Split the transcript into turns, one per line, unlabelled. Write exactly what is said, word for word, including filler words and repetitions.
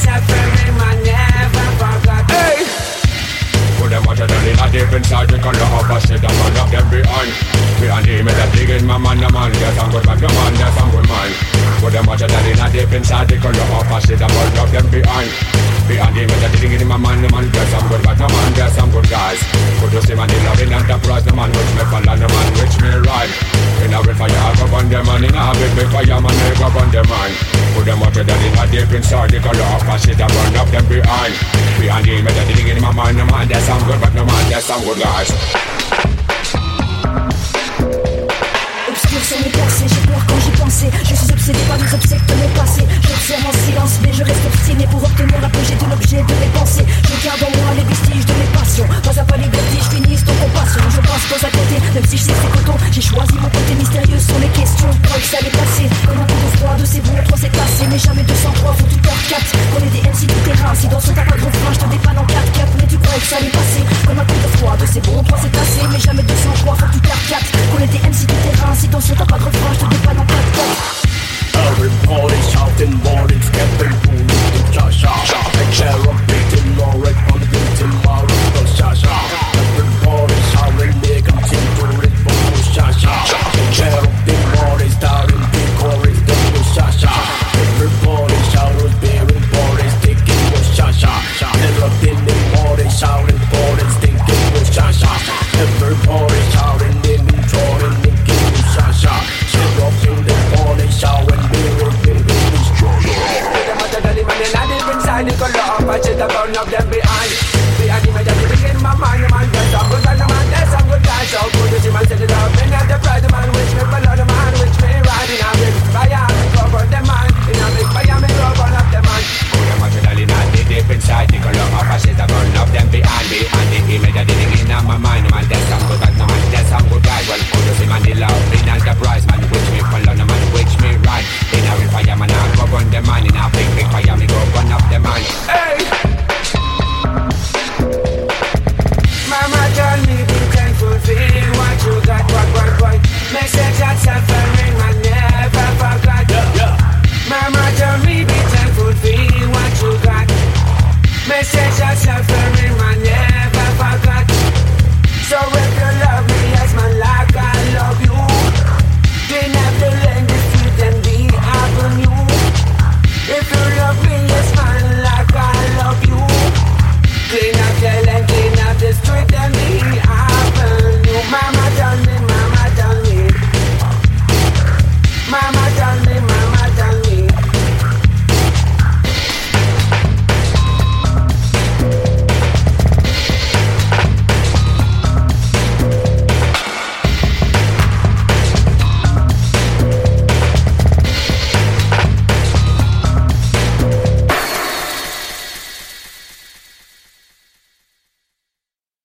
suffering, man, never forgot. Hey! Put them out of the limit deep inside the color of a shit and man up them behind. Behind him is a dig in my man, the man, there's some good man, the man, there's some good man. Put them out of the limit deep inside the color of a shit and man up them behind. Behind him is a dig in my man, the man, there's some good man, the man, there's some good guys. Put us him and the loving enterprise, the man which me fall and the man which me ride. In a red fire, I go on them and in a big big fire, man, I go on them mind. Put them out of the limit deep inside the color of a shit and man up them behind. Behind him is a dig in my man, the man, there's some good, but no man, there's some good guys.
Obscur sur mes percées, j'ai peur quand j'y pensais. Je suis obsédé par les obsèques de mon passé. J'observe en silence, mais je reste obstiné pour obtenir l'apogée de l'objet de mes pensées. Je garde en moi les vestiges de mes passions. Pas à pas les vertiges finissent en compassion. Je passe pas à côté, même si je sais que c'est coton. J'ai choisi mon côté mystérieux sur les questions. Crois que ça allait passer, comme un coup de froid de ces bons trois c'est passé. Mais jamais deux cent trois, faut tout perdre quatre. On est des M C tout terrain, si dans son t'as pas de refrain, je te dépanne en quatre quatre. Mais tu crois que ça allait passer, comme un coup de froid de ces bons trois c'est passé. Mais jamais deux cent trois, faut tout perdre quatre. On est des M C tout terrain, si dans son t'as pas de refrain, je te dépanne en quatre quatre.
Everybody shouting, morning, stepping, booming, cha cha cha. Share up, beating, more right on the beating, more right, cha cha. Everybody shouting, they continue to boom, cha cha. Share up, the morning, starting, the chorus, the cha cha. Everybody shouting, bearing, bodies, sticking, cha cha. Everybody in the morning, shouting, bodies, sticking, cha cha. Everybody shouting, in the drawing, making, cha cha. Share up in the morning, shouting. Inside the color of a shit, I burn up them behind. Behind him, I just begin my mind, the man, there's some good man, the man, there's some good guys. So good to see man set it up, and at the pride, the man, which me follow the man, which me ride in a big fire, me cover the man, in a big fire, me rub on up the man. Put them out to the limit, they deep inside the color of a shit, I burn up them behind. Behind the image, I didn't in my mind, the man, there's some good man, the man, there's some good guys. Well, good to see man, the love, in at the prize, man, which me follow the man, which me ride. In a big fire, man, I rub on the man, in a big, big fire, me rub on up the man. Hey! Mama told me be thankful, feel what you got, what, what, what. Message that suffering, I never forgot. Yeah, yeah. Mama told me be thankful, feel what you got. Message that suffering.